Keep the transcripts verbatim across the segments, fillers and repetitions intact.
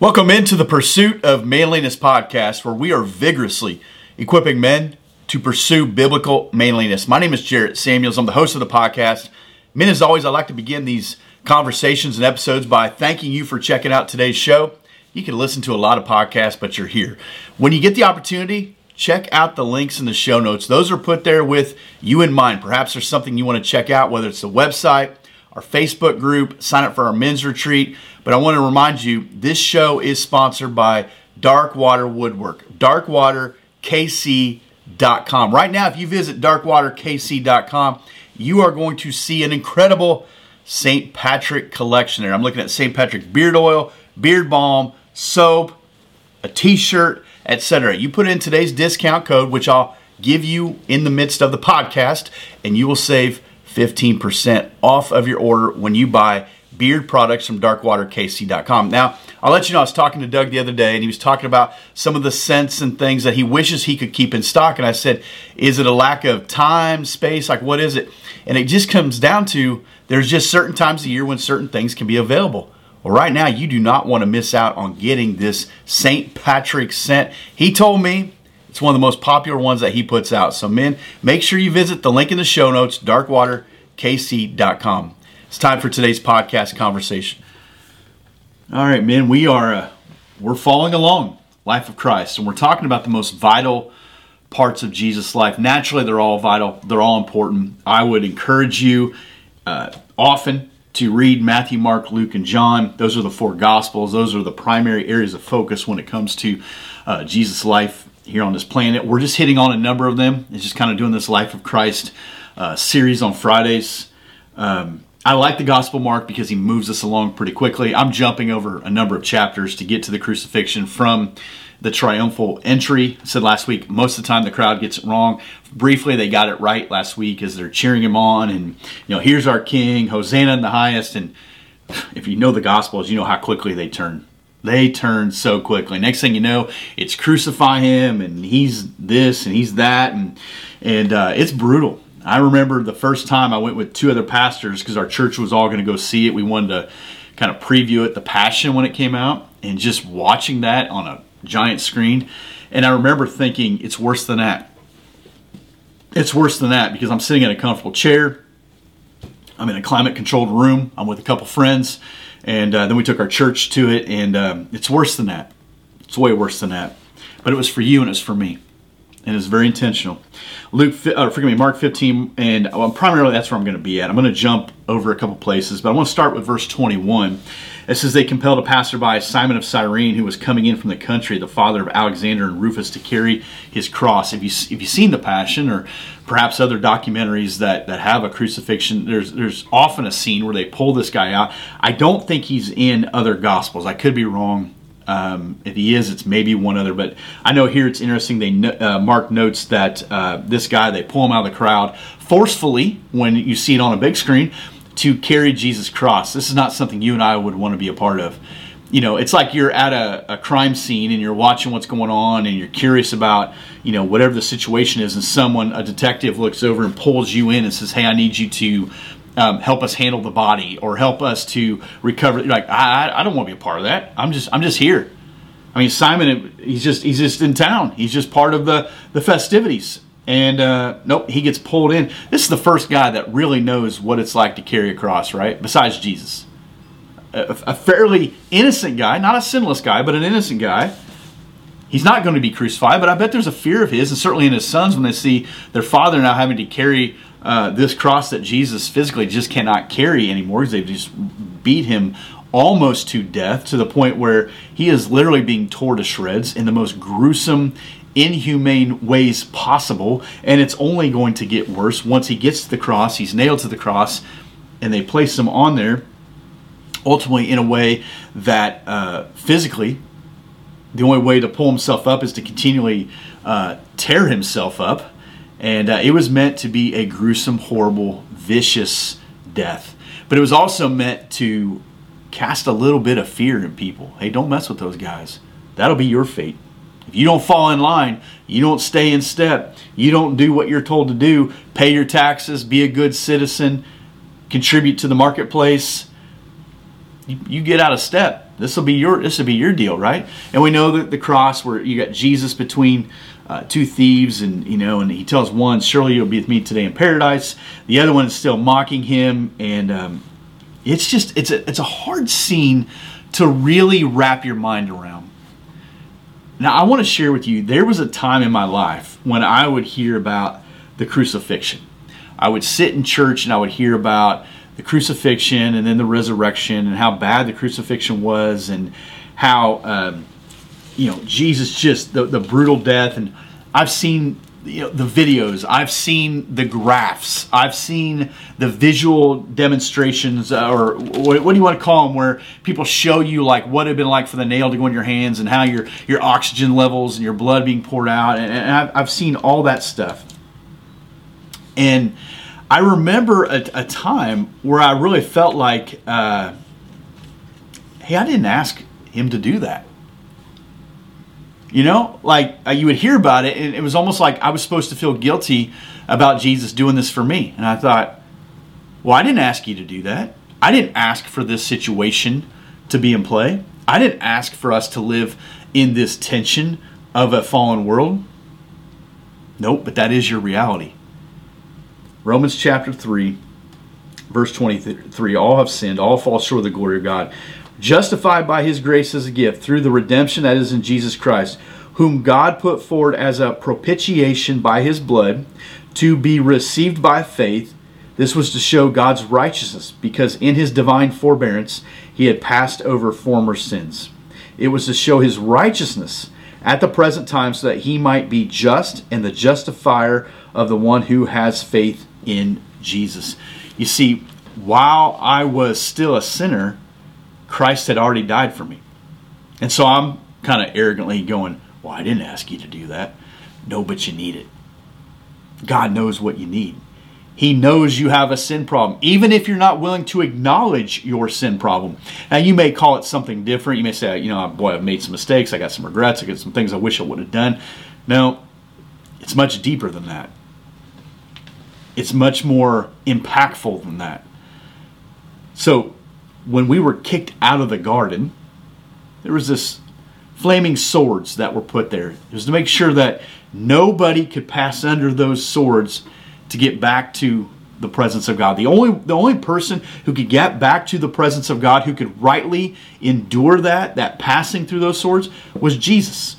Welcome into the Pursuit of Manliness podcast, where we are vigorously equipping men to pursue biblical manliness. My name is Jarrett Samuels. I'm the host of the podcast. Men, as always, I like to begin these conversations and episodes by thanking you for checking out today's show. You can listen to a lot of podcasts, but you're here. When you get the opportunity, check out the links in the show notes. Those are put there with you in mind. Perhaps there's something you want to check out, whether it's the website, our Facebook group, sign up for our men's retreat. But I want to remind you, this show is sponsored by Dark Water Woodwork, dark water k c dot com. Right now, if you visit dark water k c dot com, you are going to see an incredible Saint Patrick collection there. I'm looking at Saint Patrick beard oil, beard balm, soap, a t-shirt, et cetera. You put in today's discount code, which I'll give you in the midst of the podcast, and you will save fifteen percent off of your order when you buy beard products from dark water k c dot com. Now, I'll let you know, I was talking to Doug the other day, and he was talking about some of the scents and things that he wishes he could keep in stock. And I said, is it a lack of time, space? Like, what is it? And it just comes down to, there's just certain times of year when certain things can be available. Well, right now, you do not want to miss out on getting this Saint Patrick scent. He told me it's one of the most popular ones that he puts out. So, men, make sure you visit the link in the show notes, dark water k c dot com. It's time for today's podcast conversation. All right, men, we are uh, we're following along Life of Christ, and we're talking about the most vital parts of Jesus' life. Naturally, they're all vital. They're all important. I would encourage you uh, often to read Matthew, Mark, Luke, and John. Those are the four Gospels. Those are the primary areas of focus when it comes to uh, Jesus' life here on this planet. We're just hitting on a number of them. It's just kind of doing this Life of Christ uh, series on Fridays. Um, I like the Gospel Mark because he moves us along pretty quickly. I'm jumping over a number of chapters to get to the crucifixion from the triumphal entry. I said last week, most of the time the crowd gets it wrong. Briefly, they got it right last week as they're cheering him on. And, you know, here's our King, Hosanna in the highest. And if you know the Gospels, you know how quickly they turn. They turn so quickly. Next thing you know, it's crucify him, and he's this, and he's that. And, and uh, it's brutal. I remember the first time I went with two other pastors because our church was all going to go see it. We wanted to kind of preview it, the Passion, when it came out, and just watching that on a giant screen. And I remember thinking, it's worse than that. It's worse than that because I'm sitting in a comfortable chair. I'm in a climate-controlled room. I'm with a couple friends. And uh, then we took our church to it, and um, it's worse than that. It's way worse than that. But it was for you and it was for me. And it's very intentional. Luke, uh, forgive me, Mark fifteen, and well, primarily that's where I'm going to be at. I'm going to jump over a couple places, but I want to start with verse twenty-one. It says, they compelled a passerby, Simon of Cyrene, who was coming in from the country, the father of Alexander and Rufus, to carry his cross. If, you, if you've seen The Passion, or perhaps other documentaries that, that have a crucifixion, there's, there's often a scene where they pull this guy out. I don't think he's in other Gospels. I could be wrong. Um, if he is, it's maybe one other, but I know here it's interesting. They uh, Mark notes that uh, this guy, they pull him out of the crowd forcefully when you see it on a big screen to carry Jesus' cross. This is not something you and I would want to be a part of. You know, it's like you're at a, a crime scene and you're watching what's going on and you're curious about, you know, whatever the situation is, and someone, a detective, looks over and pulls you in and says, hey, I need you to Um, help us handle the body, or help us to recover. You're like, I, I don't want to be a part of that. I'm just, I'm just here. I mean, Simon, he's just, he's just in town. He's just part of the, the festivities. And uh, nope, he gets pulled in. This is the first guy that really knows what it's like to carry a cross, right? Besides Jesus, a, a fairly innocent guy, not a sinless guy, but an innocent guy. He's not going to be crucified, but I bet there's a fear of his, and certainly in his sons when they see their father now having to carry Uh, this cross that Jesus physically just cannot carry anymore because they've just beat him almost to death, to the point where he is literally being torn to shreds in the most gruesome, inhumane ways possible. And it's only going to get worse once he gets to the cross. He's nailed to the cross, and they place him on there, ultimately in a way that uh, physically, the only way to pull himself up is to continually uh, tear himself up. And uh, it was meant to be a gruesome, horrible, vicious death. But it was also meant to cast a little bit of fear in people. Hey, don't mess with those guys. That'll be your fate. If you don't fall in line, you don't stay in step, you don't do what you're told to do, pay your taxes, be a good citizen, contribute to the marketplace, you, you get out of step. This will be your this will be your deal, right? And we know that the cross where you got Jesus between uh, two thieves, and you know, and he tells one, "Surely you'll be with me today in paradise." The other one is still mocking him, and um, it's just it's a it's a hard scene to really wrap your mind around. Now, I want to share with you, there was a time in my life when I would hear about the crucifixion. I would sit in church and I would hear about the crucifixion and then the resurrection and how bad the crucifixion was, and how um, you know Jesus just the, the brutal death. And I've seen you know the videos, I've seen the graphs, I've seen the visual demonstrations, uh, or what, what do you want to call them, where people show you like what it would been like for the nail to go in your hands and how your your oxygen levels and your blood being poured out, and, and I've, I've seen all that stuff. And I remember a, a time where I really felt like, uh, hey, I didn't ask him to do that. You know, like uh, you would hear about it, and it was almost like I was supposed to feel guilty about Jesus doing this for me. And I thought, well, I didn't ask you to do that. I didn't ask for this situation to be in play. I didn't ask for us to live in this tension of a fallen world. Nope, but that is your reality. Romans chapter three, verse twenty-three, all have sinned, all fall short of the glory of God, justified by his grace as a gift through the redemption that is in Jesus Christ, whom God put forward as a propitiation by his blood to be received by faith. This was to show God's righteousness, because in his divine forbearance he had passed over former sins. It was to show his righteousness at the present time, so that he might be just and the justifier of the one who has faith in Jesus. You see, while I was still a sinner, Christ had already died for me. And so I'm kind of arrogantly going, well, I didn't ask you to do that. No, but you need it. God knows what you need. He knows you have a sin problem, even if you're not willing to acknowledge your sin problem. Now, you may call it something different. You may say, you know, boy, I've made some mistakes. I got some regrets. I got some things I wish I would have done. No, it's much deeper than that. It's much more impactful than that. So, when we were kicked out of the garden, there was this flaming swords that were put there. It was to make sure that nobody could pass under those swords to get back to the presence of God. The only the only person who could get back to the presence of God, who could rightly endure that, that passing through those swords, was Jesus.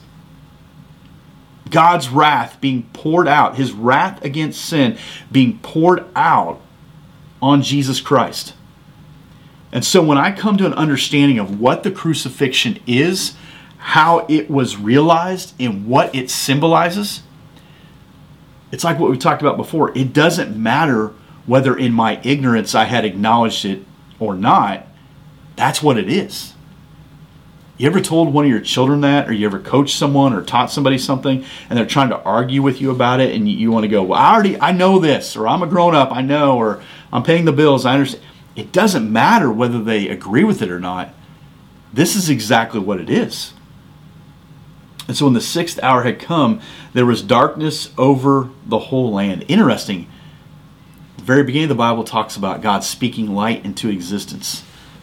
God's wrath being poured out, his wrath against sin being poured out on Jesus Christ. And so when I come to an understanding of what the crucifixion is, how it was realized, and what it symbolizes, it's like what we talked about before. It doesn't matter whether in my ignorance I had acknowledged it or not. That's what it is. You ever told one of your children that, or you ever coached someone or taught somebody something and they're trying to argue with you about it, and you, you want to go, well, I already, I know this, or I'm a grown up, I know, or I'm paying the bills, I understand. It doesn't matter whether they agree with it or not. This is exactly what it is. And so when the sixth hour had come, there was darkness over the whole land. Interesting. The very beginning of the Bible talks about God speaking light into existence.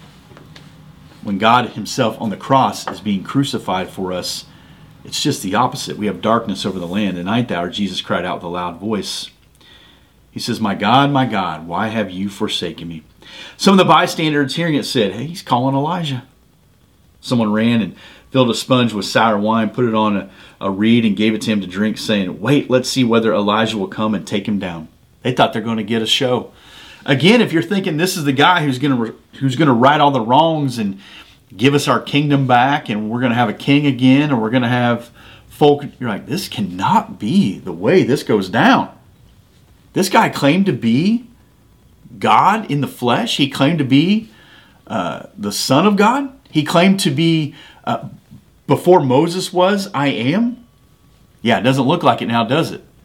When God himself on the cross is being crucified for us, it's just the opposite. We have darkness over the land. The ninth hour, Jesus cried out with a loud voice. He says, "My God, my God, why have you forsaken me?" Some of the bystanders hearing it said, "Hey, he's calling Elijah." Someone ran and filled a sponge with sour wine, put it on a, a reed, and gave it to him to drink, saying, "Wait, let's see whether Elijah will come and take him down." They thought they're going to get a show. Again, if you're thinking this is the guy who's going to who's going to right all the wrongs and give us our kingdom back, and we're going to have a king again, or we're going to have folk, you're like, this cannot be the way this goes down. This guy claimed to be God in the flesh. He claimed to be uh, the Son of God. He claimed to be, uh, before Moses was, I am. Yeah, it doesn't look like it now, does it?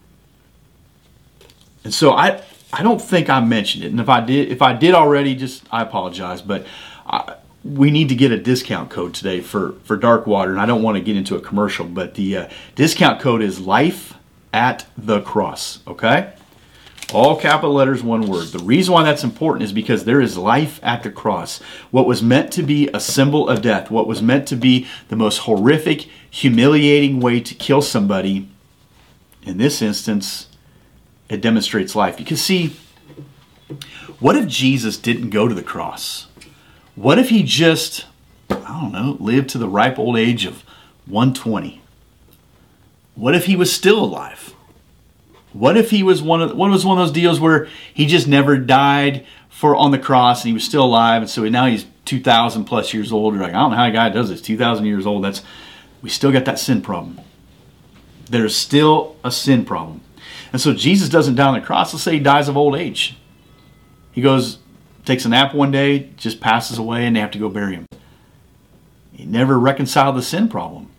And so I I don't think I mentioned it. And if I did, if I did already, just I apologize. But I, we need to get a discount code today for, for Dark Water. And I don't want to get into a commercial, but the uh, discount code is Life at the Cross. Okay? All capital letters, one word. The reason why that's important is because there is life at the cross. What was meant to be a symbol of death, what was meant to be the most horrific, humiliating way to kill somebody, in this instance, it demonstrates life. Because see, what if Jesus didn't go to the cross? What if he just, I don't know, lived to the ripe old age of one twenty? What if he was still alive? What if he was one of what was one of those deals where he just never died for on the cross and he was still alive, and so now he's two thousand plus years old? You're like, I don't know how a guy does this. two thousand years old. That's we still got that sin problem. There's still a sin problem, and so Jesus doesn't die on the cross. Let's say he dies of old age. He goes, takes a nap one day, just passes away, and they have to go bury him. He never reconciled the sin problem.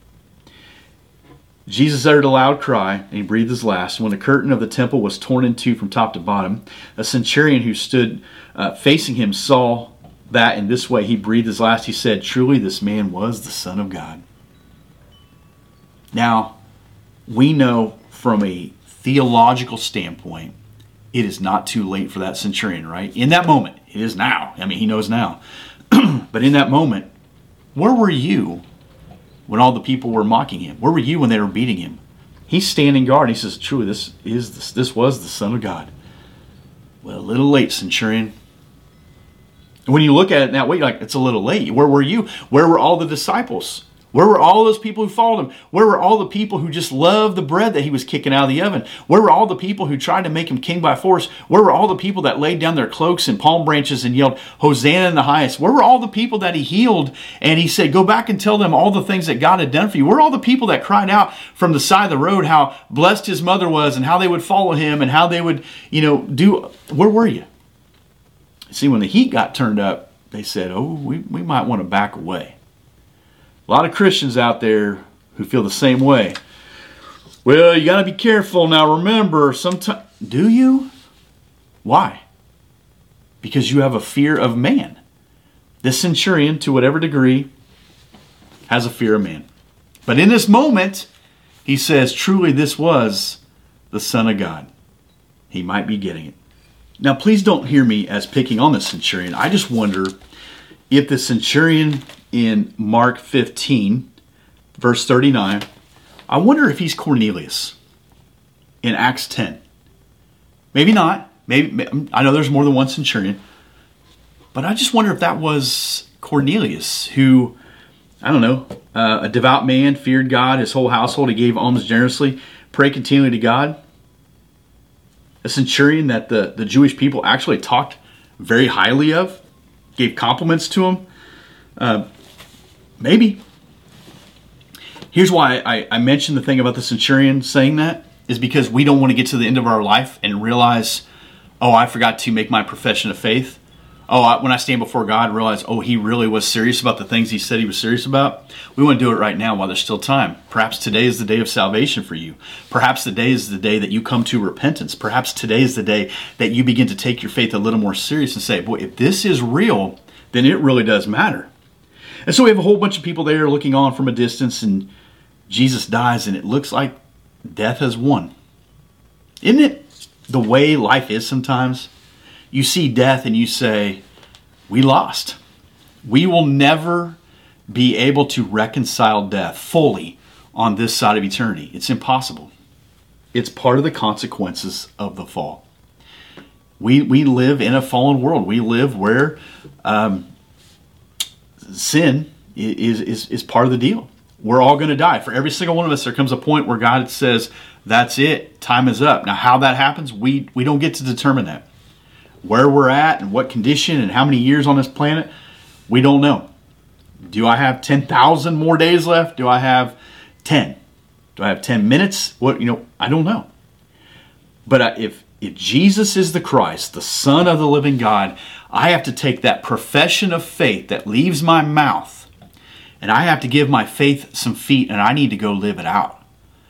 Jesus uttered a loud cry, and he breathed his last. When the curtain of the temple was torn in two from top to bottom, a centurion who stood uh, facing him saw that in this way he breathed his last. He said, "Truly this man was the Son of God." Now, we know from a theological standpoint, it is not too late for that centurion, right? In that moment, it is now. I mean, he knows now. But in that moment, where were you when all the people were mocking him? Where were you when they were beating him? He's standing guard. He says, "Truly, this is this, this was the Son of God." Well, a little late, centurion. And when you look at it in that way, you're like, it's a little late. Where were you? Where were all the disciples? Where were all those people who followed him? Where were all the people who just loved the bread that he was kicking out of the oven? Where were all the people who tried to make him king by force? Where were all the people that laid down their cloaks and palm branches and yelled, "Hosanna in the highest"? Where were all the people that he healed and he said, "Go back and tell them all the things that God had done for you"? Where were all the people that cried out from the side of the road how blessed his mother was and how they would follow him and how they would, you know, do? Where were you? See, when the heat got turned up, they said, "Oh, we, we might want to back away." A lot of Christians out there who feel the same way. Well, you got to be careful. Now remember, sometimes... Do you? Why? Because you have a fear of man. This centurion, to whatever degree, has a fear of man. But in this moment, he says, "Truly this was the Son of God." He might be getting it. Now, please don't hear me as picking on the centurion. I just wonder if the centurion in Mark fifteen, verse thirty-nine, I wonder if he's Cornelius in Acts ten. Maybe not. Maybe I know there's more than one centurion. But I just wonder if that was Cornelius, who, I don't know, uh, a devout man, feared God, his whole household, he gave alms generously, prayed continually to God. A centurion that the, the Jewish people actually talked very highly of, gave compliments to him. Uh, maybe. Here's why I, I mentioned the thing about the centurion saying that, is because we don't want to get to the end of our life and realize, oh, I forgot to make my profession of faith. Oh, I, when I stand before God, realize, oh, he really was serious about the things he said he was serious about. We want to do it right now while there's still time. Perhaps today is the day of salvation for you. Perhaps today is the day that you come to repentance. Perhaps today is the day that you begin to take your faith a little more serious and say, boy, if this is real, then it really does matter. And so we have a whole bunch of people there looking on from a distance, and Jesus dies, and it looks like death has won. Isn't it the way life is sometimes? You see death and you say, we lost. We will never be able to reconcile death fully on this side of eternity. It's impossible. It's part of the consequences of the fall. We we live in a fallen world. We live where um, sin is, is, is part of the deal. We're all going to die. For every single one of us, there comes a point where God says, that's it. Time is up. Now, how that happens, we, we don't get to determine that. Where we're at and what condition and how many years on this planet, we don't know. Do I have ten thousand more days left? Do I have ten? Do I have ten minutes? What, you know, I don't know. But if if Jesus is the Christ, the Son of the living God, I have to take that profession of faith that leaves my mouth, and I have to give my faith some feet, and I need to go live it out.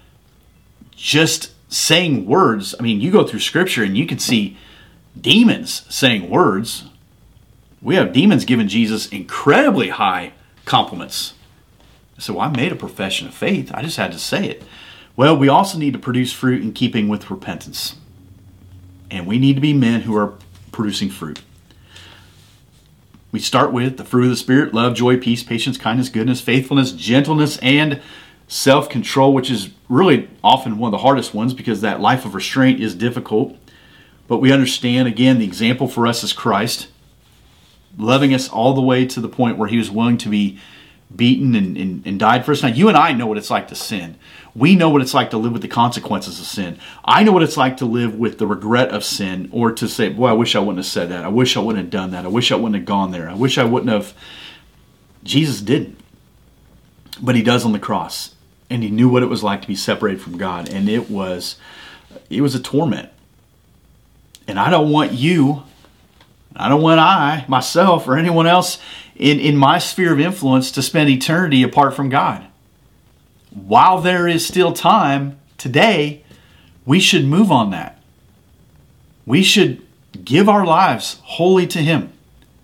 Just saying words, I mean, you go through Scripture and you can see demons saying words. We have demons giving Jesus incredibly high compliments. So I made a profession of faith. I just had to say it. Well, we also need to produce fruit in keeping with repentance. And we need to be men who are producing fruit. We start with the fruit of the Spirit: love, joy, peace, patience, kindness, goodness, faithfulness, gentleness, and self-control, which is really often one of the hardest ones because that life of restraint is difficult. But we understand, again, the example for us is Christ, loving us all the way to the point where he was willing to be beaten and, and, and died for us. Now, you and I know what it's like to sin. We know what it's like to live with the consequences of sin. I know what it's like to live with the regret of sin, or to say, boy, I wish I wouldn't have said that. I wish I wouldn't have done that. I wish I wouldn't have gone there. I wish I wouldn't have. Jesus didn't. But he does on the cross. And he knew what it was like to be separated from God. And it was, it was a torment. And I don't want you, I don't want I, myself, or anyone else in, in my sphere of influence to spend eternity apart from God. While there is still time today, we should move on that. We should give our lives wholly to him.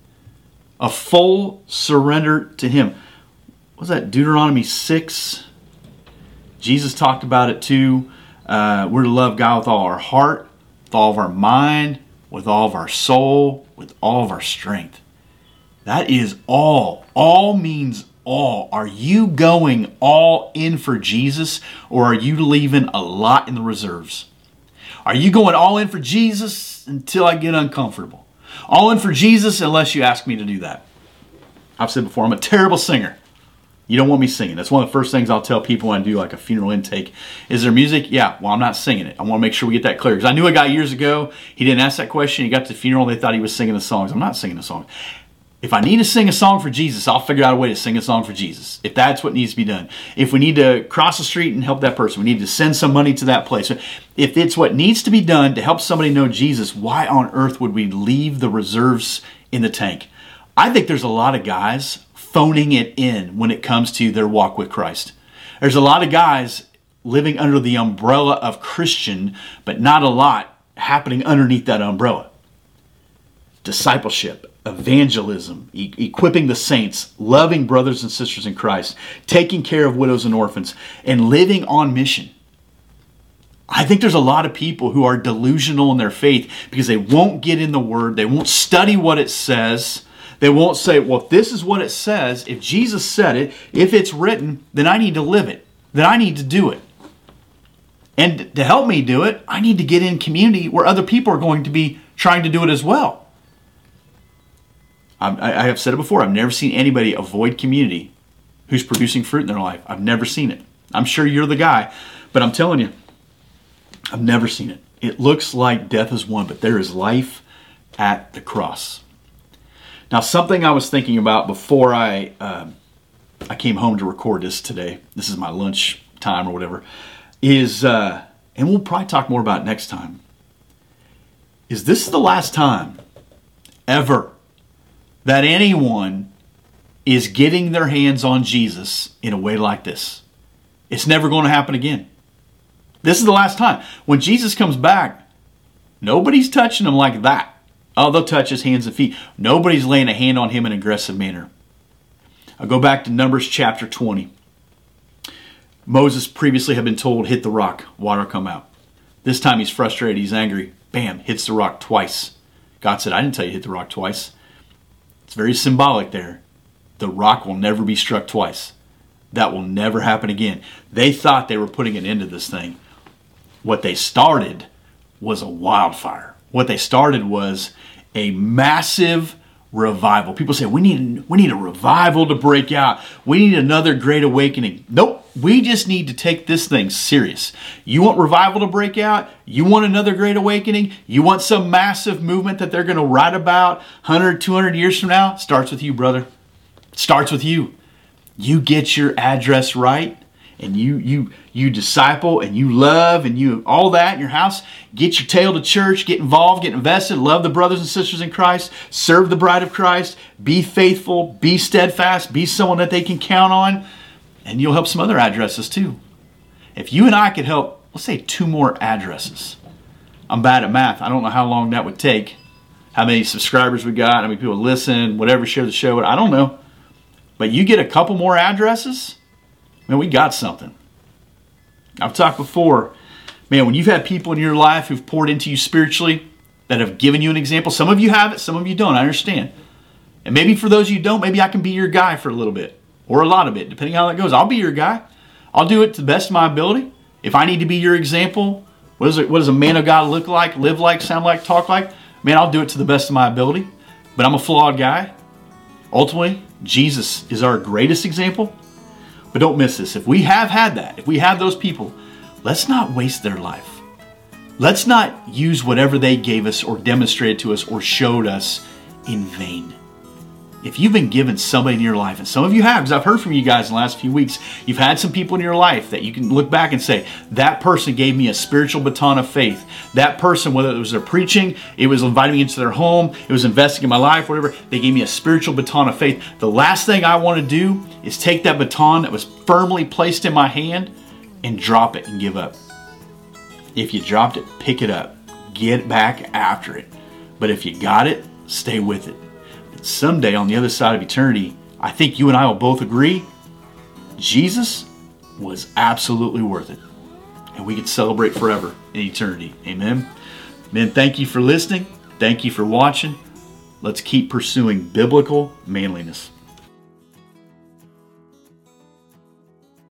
A full surrender to him. What was that, Deuteronomy six? Jesus talked about it too. Uh, we're to love God with all our heart, with all of our mind, with all of our soul, with all of our strength. That is all. All means all. Are you going all in for Jesus, or are you leaving a lot in the reserves? Are you going all in for Jesus until I get uncomfortable? All in for Jesus unless you ask me to do that. I've said before, I'm a terrible singer. You don't want me singing. That's one of the first things I'll tell people when I do like a funeral intake. Is there music? Yeah. Well, I'm not singing it. I want to make sure we get that clear. Because I knew a guy years ago, he didn't ask that question. He got to the funeral, they thought he was singing the songs. I'm not singing the songs. If I need to sing a song for Jesus, I'll figure out a way to sing a song for Jesus. If that's what needs to be done. If we need to cross the street and help that person, we need to send some money to that place. If it's what needs to be done to help somebody know Jesus, why on earth would we leave the reserves in the tank? I think there's a lot of guys phoning it in when it comes to their walk with Christ. There's a lot of guys living under the umbrella of Christian, but not a lot happening underneath that umbrella. Discipleship, evangelism, e- equipping the saints, loving brothers and sisters in Christ, taking care of widows and orphans, and living on mission. I think there's a lot of people who are delusional in their faith because they won't get in the Word, they won't study what it says. They won't say, well, if this is what it says, if Jesus said it, if it's written, then I need to live it. Then I need to do it. And to help me do it, I need to get in community where other people are going to be trying to do it as well. I, I have said it before. I've never seen anybody avoid community who's producing fruit in their life. I've never seen it. I'm sure you're the guy, but I'm telling you, I've never seen it. It looks like death is won, but there is life at the cross. Now, something I was thinking about before I uh, I came home to record this today, this is my lunch time or whatever, is, uh, and we'll probably talk more about it next time, is this is the last time ever that anyone is getting their hands on Jesus in a way like this. It's never going to happen again. This is the last time. When Jesus comes back, nobody's touching him like that. Oh, they'll touch his hands and feet. Nobody's laying a hand on him in an aggressive manner. I'll go back to Numbers chapter twenty. Moses previously had been told, hit the rock, water come out. This time he's frustrated, he's angry. Bam, hits the rock twice. God said, I didn't tell you to hit the rock twice. It's very symbolic there. The rock will never be struck twice. That will never happen again. They thought they were putting an end to this thing. What they started was a wildfire. What they started was a massive revival. People say, we need, we need a revival to break out. We need another great awakening. Nope. We just need to take this thing serious. You want revival to break out? You want another great awakening? You want some massive movement that they're going to write about one hundred, two hundred years from now? Starts with you, brother. Starts with you. You get your address right, and you you you disciple, and you love, and you all that in your house. Get your tail to church, get involved, get invested, love the brothers and sisters in Christ, serve the bride of Christ, be faithful, be steadfast, be someone that they can count on, and you'll help some other addresses too. If you and I could help, let's say two more addresses. I'm bad at math. I don't know how long that would take, how many subscribers we got, how many people listen, whatever, share the show. I don't know. But you get a couple more addresses, man, we got something. I've talked before, man, when you've had people in your life who've poured into you spiritually, that have given you an example. Some of you have it, some of you don't. I understand. And maybe for those of you who don't, maybe I can be your guy for a little bit or a lot of it, depending on how that goes. I'll be your guy. I'll do it to the best of my ability. If I need to be your example, what, is it, what does a man of God look like, live like, sound like, talk like? Man, I'll do it to the best of my ability. But I'm a flawed guy. Ultimately, Jesus is our greatest example. But don't miss this. If we have had that, if we have those people, let's not waste their life. Let's not use whatever they gave us or demonstrated to us or showed us in vain. If you've been given somebody in your life, and some of you have, because I've heard from you guys in the last few weeks, you've had some people in your life that you can look back and say, that person gave me a spiritual baton of faith. That person, whether it was their preaching, it was inviting me into their home, it was investing in my life, whatever, they gave me a spiritual baton of faith. The last thing I want to do is take that baton that was firmly placed in my hand and drop it and give up. If you dropped it, pick it up. Get back after it. But if you got it, stay with it. Someday on the other side of eternity, I think you and I will both agree, Jesus was absolutely worth it. And we can celebrate forever in eternity. Amen. Men, thank you for listening. Thank you for watching. Let's keep pursuing biblical manliness.